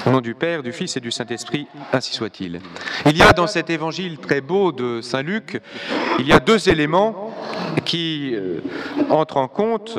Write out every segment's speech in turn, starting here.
Au nom du Père, du Fils et du Saint-Esprit, ainsi soit-il. Il y a dans cet évangile très beau de Saint Luc, il y a deux éléments qui entrent en compte,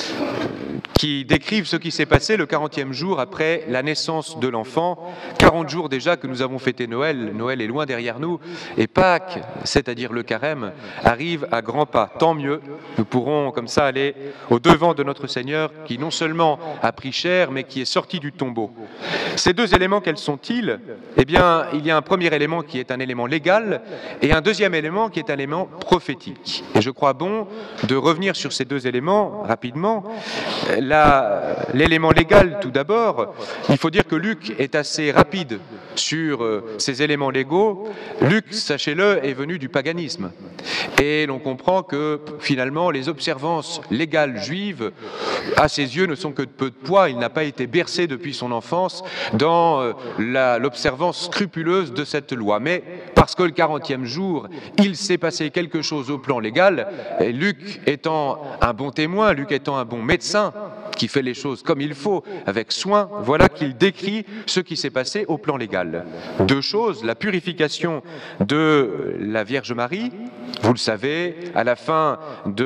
qui décrivent ce qui s'est passé le 40e jour après la naissance de l'enfant. 40 jours déjà que nous avons fêté Noël. Noël est loin derrière nous. Et Pâques, c'est-à-dire le carême, arrive à grands pas. Tant mieux, nous pourrons comme ça aller au-devant de notre Seigneur qui non seulement a pris chair, mais qui est sorti du tombeau. Ces deux éléments, quels sont-ils ? Eh bien, il y a un premier élément qui est un élément légal et un deuxième élément qui est un élément prophétique. Et je crois bon de revenir sur ces deux éléments rapidement. L'élément légal, tout d'abord, il faut dire que Luc est assez rapide sur ces éléments légaux. Luc, sachez-le, est venu du paganisme. Et l'on comprend que, finalement, les observances légales juives, à ses yeux, ne sont que de peu de poids. Il n'a pas été bercé depuis son enfance dans l'observance scrupuleuse de cette loi. Mais parce que le 40e jour, il s'est passé quelque chose au plan légal, et Luc étant un bon témoin, Luc étant un bon médecin, qui fait les choses comme il faut, avec soin, voilà qu'il décrit ce qui s'est passé au plan légal. Deux choses, la purification de la Vierge Marie, vous le savez, à la fin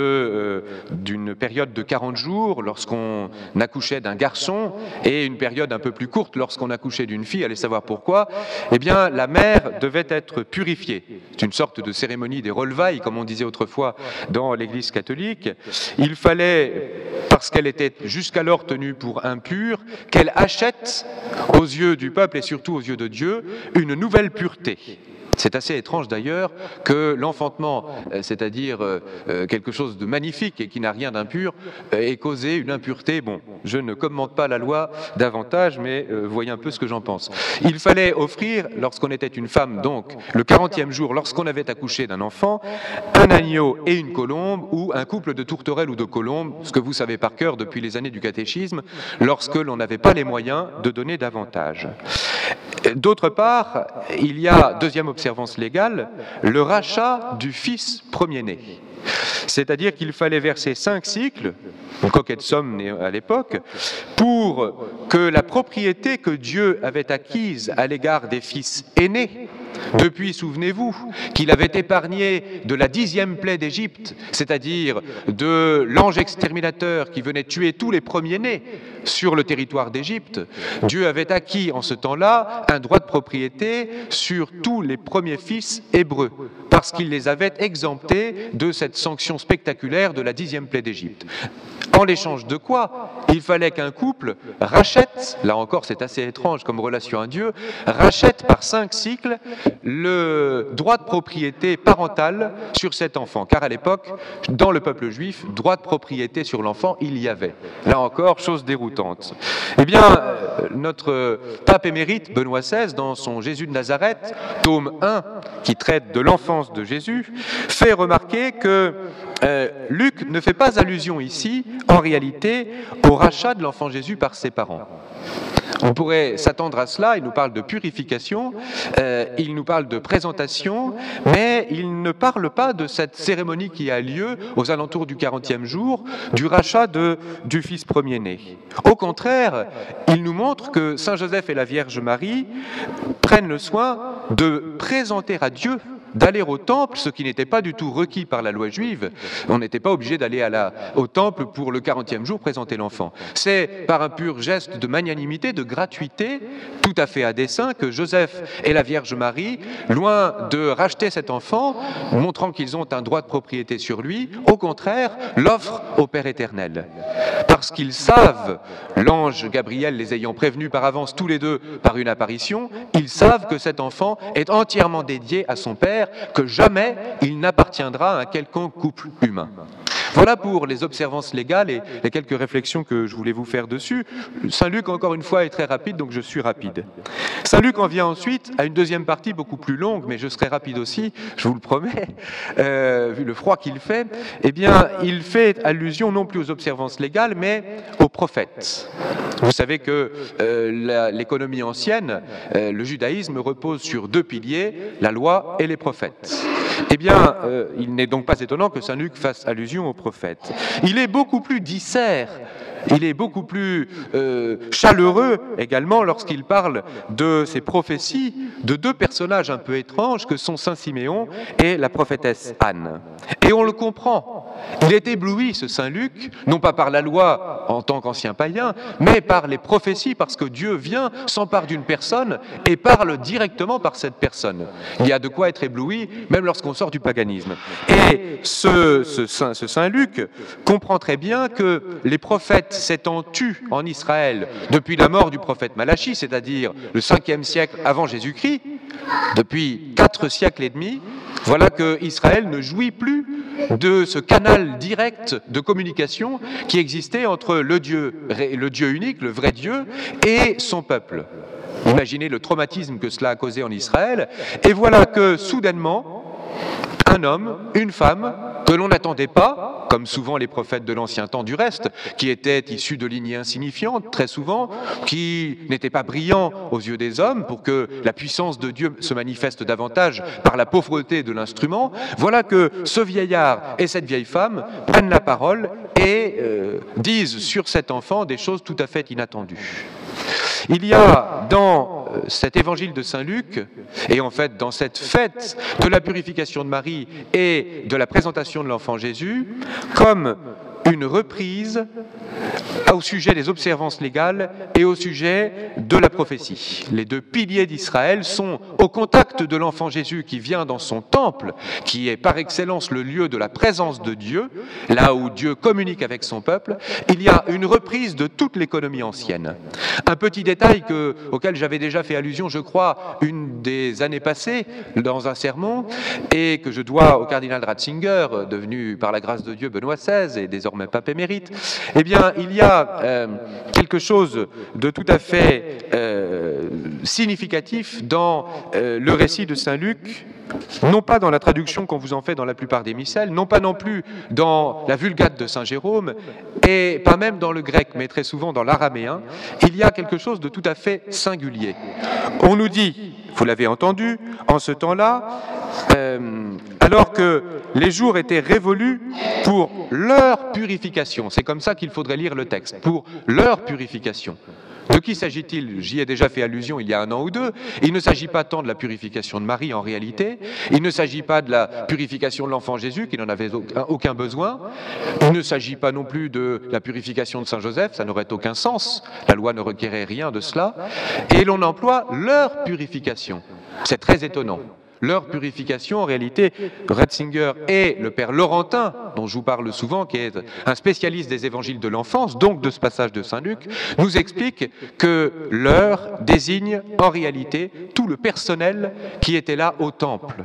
d'une période de 40 jours, lorsqu'on accouchait d'un garçon, et une période un peu plus courte lorsqu'on accouchait d'une fille, allez savoir pourquoi, eh bien, la mère devait être purifiée. C'est une sorte de cérémonie des relevailles, comme on disait autrefois dans l'Église catholique. Il fallait, parce qu'elle était jusqu'alors tenue pour impure, qu'elle achète aux yeux du peuple et surtout aux yeux de Dieu une nouvelle pureté. C'est assez étrange d'ailleurs que l'enfantement, c'est-à-dire quelque chose de magnifique et qui n'a rien d'impur, ait causé une impureté. Bon, je ne commente pas la loi davantage, mais voyez un peu ce que j'en pense. Il fallait offrir, lorsqu'on était une femme, donc le 40e jour, lorsqu'on avait accouché d'un enfant, un agneau et une colombe, ou un couple de tourterelles ou de colombes, ce que vous savez par cœur depuis les années du catéchisme, lorsque l'on n'avait pas les moyens de donner davantage. D'autre part, il y a, deuxième observance légale, le rachat du fils premier-né. C'est-à-dire qu'il fallait verser 5 cycles, une coquette somme à l'époque, pour que la propriété que Dieu avait acquise à l'égard des fils aînés, depuis, souvenez-vous, qu'il avait épargné de la 10e plaie d'Égypte, c'est-à-dire de l'ange exterminateur qui venait tuer tous les premiers-nés sur le territoire d'Égypte, Dieu avait acquis en ce temps-là un droit de propriété sur tous les premiers fils hébreux, parce qu'il les avait exemptés de cette sanction spectaculaire de la 10e plaie d'Égypte. En l'échange de quoi, il fallait qu'un couple rachète, là encore c'est assez étrange comme relation à Dieu, rachète par 5 cycles le droit de propriété parentale sur cet enfant. Car à l'époque, dans le peuple juif, droit de propriété sur l'enfant, il y avait. Là encore, chose déroutante. Eh bien, notre pape émérite, Benoît XVI, dans son Jésus de Nazareth, tome 1, qui traite de l'enfance de Jésus, fait remarquer que Luc ne fait pas allusion ici, en réalité, au rachat de l'enfant Jésus par ses parents. On pourrait s'attendre à cela, il nous parle de purification, il nous parle de présentation, mais il ne parle pas de cette cérémonie qui a lieu aux alentours du 40e jour, du rachat du fils premier-né. Au contraire, il nous montre que Saint Joseph et la Vierge Marie prennent le soin de présenter à Dieu, d'aller au temple, ce qui n'était pas du tout requis par la loi juive. On n'était pas obligé d'aller au temple pour le 40e jour présenter l'enfant. C'est par un pur geste de magnanimité, de gratuité, tout à fait à dessein, que Joseph et la Vierge Marie, loin de racheter cet enfant, montrant qu'ils ont un droit de propriété sur lui, au contraire, l'offrent au Père éternel. Parce qu'ils savent, l'ange Gabriel les ayant prévenus par avance tous les deux par une apparition, ils savent que cet enfant est entièrement dédié à son Père, que jamais il n'appartiendra à un quelconque couple humain. Voilà pour les observances légales et les quelques réflexions que je voulais vous faire dessus. Saint Luc, encore une fois, est très rapide, donc je suis rapide. Saint Luc en vient ensuite à une deuxième partie beaucoup plus longue, mais je serai rapide aussi, je vous le promets, vu le froid qu'il fait. Eh bien, il fait allusion non plus aux observances légales, mais aux prophètes. Vous savez que l'économie ancienne, le judaïsme repose sur 2 piliers, la loi et les prophètes. Eh bien, il n'est donc pas étonnant que saint Luc fasse allusion au prophète. Il est beaucoup plus disert, il est beaucoup plus chaleureux également lorsqu'il parle de ces prophéties de deux personnages un peu étranges que sont saint Siméon et la prophétesse Anne. Et on le comprend. Il est ébloui, ce saint Luc, non pas par la loi en tant qu'ancien païen, mais par les prophéties, parce que Dieu vient, s'empare d'une personne et parle directement par cette personne. Il y a de quoi être ébloui, même lorsqu'on sort du paganisme. Et ce saint Luc comprend très bien que les prophètes s'étant tus en Israël depuis la mort du prophète Malachie, c'est-à-dire le 5e siècle avant Jésus-Christ, depuis 4 siècles et demi, voilà que Israël ne jouit plus de ce canal direct de communication qui existait entre le Dieu unique, le vrai Dieu, et son peuple. Imaginez le traumatisme que cela a causé en Israël. Et voilà que soudainement, un homme, une femme, que l'on n'attendait pas, comme souvent les prophètes de l'ancien temps du reste, qui étaient issus de lignées insignifiantes, très souvent, qui n'étaient pas brillants aux yeux des hommes pour que la puissance de Dieu se manifeste davantage par la pauvreté de l'instrument, voilà que ce vieillard et cette vieille femme prennent la parole et disent sur cet enfant des choses tout à fait inattendues. Il y a dans cet évangile de saint Luc, et en fait dans cette fête de la purification de Marie et de la présentation de l'enfant Jésus, comme une reprise au sujet des observances légales et au sujet de la prophétie. Les deux piliers d'Israël sont au contact de l'enfant Jésus qui vient dans son temple, qui est par excellence le lieu de la présence de Dieu, là où Dieu communique avec son peuple. Il y a une reprise de toute l'économie ancienne. Un petit détail auquel j'avais déjà fait allusion, je crois, une des années passées, dans un sermon, et que je dois au cardinal Ratzinger, devenu par la grâce de Dieu Benoît XVI et désormais pape émérite. Eh bien, il y a quelque chose de tout à fait significatif dans le récit de saint Luc, non pas dans la traduction qu'on vous en fait dans la plupart des missels, non pas non plus dans la Vulgate de saint Jérôme, et pas même dans le grec, mais très souvent dans l'araméen. Il y a quelque chose de tout à fait singulier. On nous dit, vous l'avez entendu, en ce temps-là, alors que les jours étaient révolus pour leur purification. C'est comme ça qu'il faudrait lire le texte, pour leur purification. De qui s'agit-il? J'y ai déjà fait allusion il y a 1 an ou 2. Il ne s'agit pas tant de la purification de Marie en réalité, il ne s'agit pas de la purification de l'enfant Jésus qui n'en avait aucun besoin, il ne s'agit pas non plus de la purification de Saint Joseph, ça n'aurait aucun sens, la loi ne requérait rien de cela, et l'on emploie leur purification. C'est très étonnant. Leur purification, en réalité, Ratzinger et le père Laurentin, dont je vous parle souvent, qui est un spécialiste des évangiles de l'enfance, donc de ce passage de saint Luc, nous explique que leur désigne en réalité tout le personnel qui était là au temple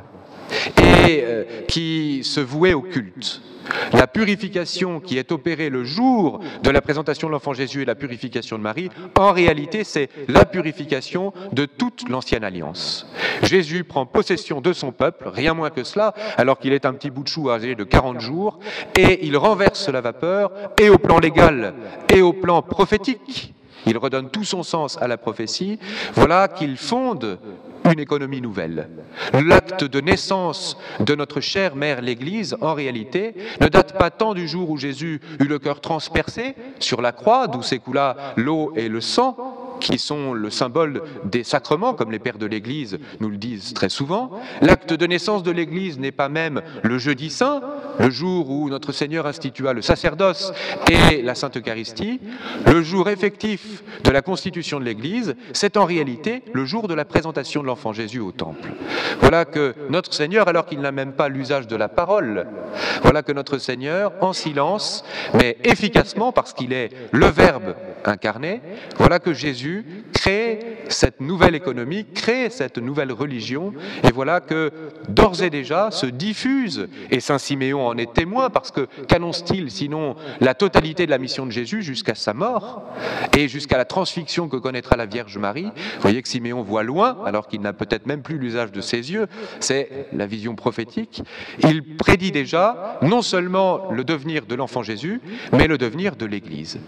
et qui se vouait au culte. La purification qui est opérée le jour de la présentation de l'enfant Jésus et la purification de Marie, en réalité, c'est la purification de toute l'ancienne alliance. Jésus prend possession de son peuple, rien moins que cela, alors qu'il est un petit bout de chou âgé de 40 jours, et il renverse la vapeur, et au plan légal, et au plan prophétique. Il redonne tout son sens à la prophétie. Voilà qu'il fonde une économie nouvelle. L'acte de naissance de notre chère mère l'Église, en réalité, ne date pas tant du jour où Jésus eut le cœur transpercé sur la croix, d'où s'écoula l'eau et le sang, qui sont le symbole des sacrements, comme les pères de l'Église nous le disent très souvent. L'acte de naissance de l'Église n'est pas même le jeudi saint, le jour où notre Seigneur institua le sacerdoce et la Sainte Eucharistie. Le jour effectif de la constitution de l'Église, c'est en réalité le jour de la présentation de l'enfant Jésus au temple. Voilà que notre Seigneur, alors qu'il n'a même pas l'usage de la parole, voilà que notre Seigneur, en silence, mais efficacement, parce qu'il est le Verbe incarné, voilà que Jésus crée cette nouvelle économie, crée cette nouvelle religion, et voilà que d'ores et déjà se diffuse, et saint Siméon en est témoin, parce que qu'annonce-t-il sinon la totalité de la mission de Jésus jusqu'à sa mort, et jusqu'à la transfixion que connaîtra la Vierge Marie. Vous voyez que Siméon voit loin, alors qu'il n'a peut-être même plus l'usage de ses yeux, c'est la vision prophétique. Il prédit déjà non seulement le devenir de l'enfant Jésus, mais le devenir de l'Église.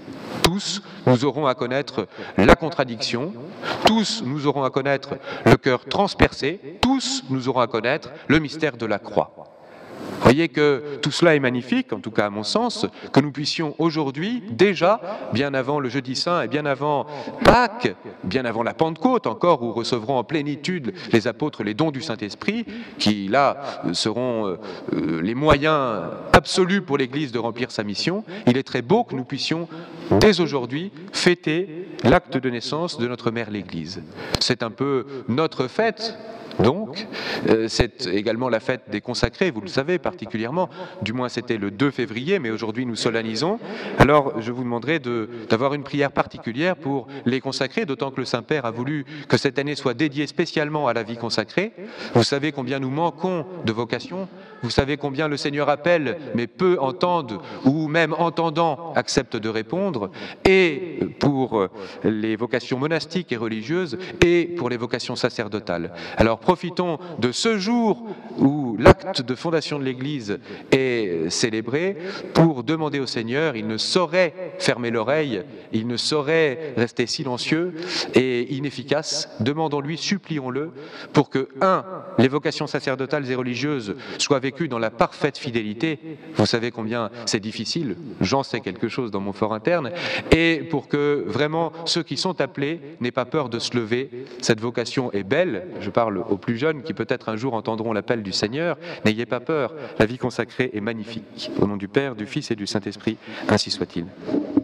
Tous, nous aurons à connaître la contradiction, tous, nous aurons à connaître le cœur transpercé, tous, nous aurons à connaître le mystère de la croix. Vous voyez que tout cela est magnifique, en tout cas à mon sens, que nous puissions aujourd'hui, déjà, bien avant le Jeudi Saint et bien avant Pâques, bien avant la Pentecôte encore, où recevront en plénitude les apôtres les dons du Saint-Esprit, qui là seront les moyens absolus pour l'Église de remplir sa mission, il est très beau que nous puissions, dès aujourd'hui, fêter l'acte de naissance de notre mère l'Église. C'est un peu notre fête. Donc, c'est également la fête des consacrés, vous le savez particulièrement, du moins c'était le 2 février, mais aujourd'hui nous solennisons. Alors je vous demanderai d'avoir une prière particulière pour les consacrés, d'autant que le Saint-Père a voulu que cette année soit dédiée spécialement à la vie consacrée. Vous savez combien nous manquons de vocations, vous savez combien le Seigneur appelle, mais peu entendent, ou même entendant, acceptent de répondre, et pour les vocations monastiques et religieuses, et pour les vocations sacerdotales. Alors profitons de ce jour où l'acte de fondation de l'Église est célébré pour demander au Seigneur, il ne saurait fermer l'oreille, il ne saurait rester silencieux et inefficace. Demandons-lui, supplions-le, pour que, les vocations sacerdotales et religieuses soient vécues dans la parfaite fidélité. Vous savez combien c'est difficile, j'en sais quelque chose dans mon fort interne, et pour que vraiment ceux qui sont appelés n'aient pas peur de se lever. Cette vocation est belle, je parle aux plus jeunes qui peut-être un jour entendront l'appel du Seigneur. N'ayez pas peur, la vie consacrée est magnifique. Au nom du Père, du Fils et du Saint-Esprit, ainsi soit-il.